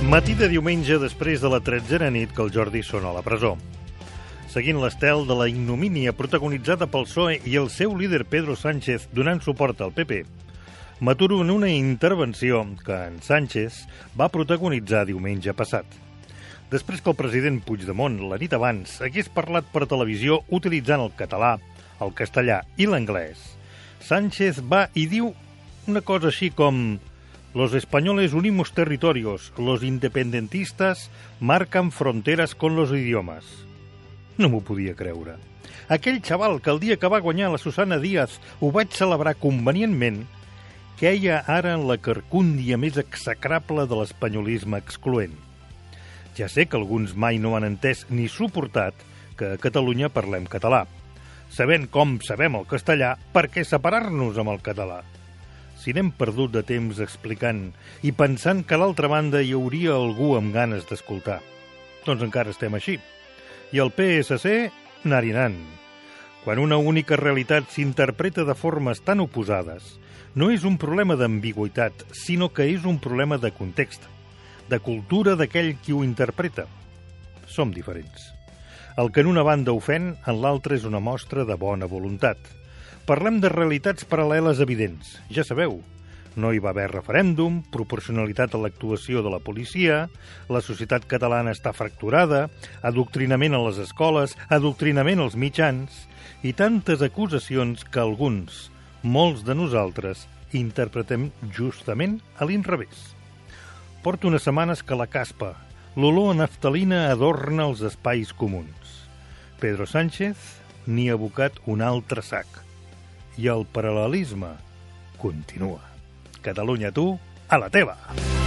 Matí de diumenge després de la 13a nit que el Jordi sona a la presó. Seguint l'estel de la ignomínia protagonitzada pel PSOE i el seu líder Pedro Sánchez donant suport al PP, m'aturo en una intervenció que en Sánchez va protagonitzar diumenge passat. Després que el president Puigdemont, la nit abans, hagués parlat per televisió utilitzant el català, el castellà i l'anglès, Sánchez va i diu una cosa així com: «Los españoles unimos territorios, los independentistas marcan fronteras con los idiomas». No m'ho podia creure. Aquell xaval que el dia que va guanyar la Susana Díaz ho vaig celebrar convenientment, queia ara en la carcúndia més execrable de l'espanyolisme excloent. Ja sé que alguns mai no han entès ni suportat que a Catalunya parlem català. Sabent com sabem el castellà, per què separar-nos amb el català? Si n'hem perdut de temps explicant i pensant que a l'altra banda hi hauria algú amb ganes d'escoltar. Doncs encara estem així. I el PSC, anar-hi anant. Quan una única realitat s'interpreta de formes tan oposades, no és un problema d'ambigüitat, sinó que és un problema de context, de cultura d'aquell qui ho interpreta. Som diferents. El que en una banda ofèn, en l'altra és una mostra de bona voluntat. Parlem de realitats paral·leles evidents, ja sabeu. No hi va haver referèndum, proporcionalitat a l'actuació de la policia, la societat catalana està fracturada, adoctrinament a les escoles, adoctrinament als mitjans i tantes acusacions que alguns, molts de nosaltres, interpretem justament a l'inrevés. Porto unes setmanes que la caspa, l'olor a naftalina adorna els espais comuns. Pedro Sánchez n'hi ha abocat un altre sac. I el paral·lelisme continua. Catalunya, tu, a la teva!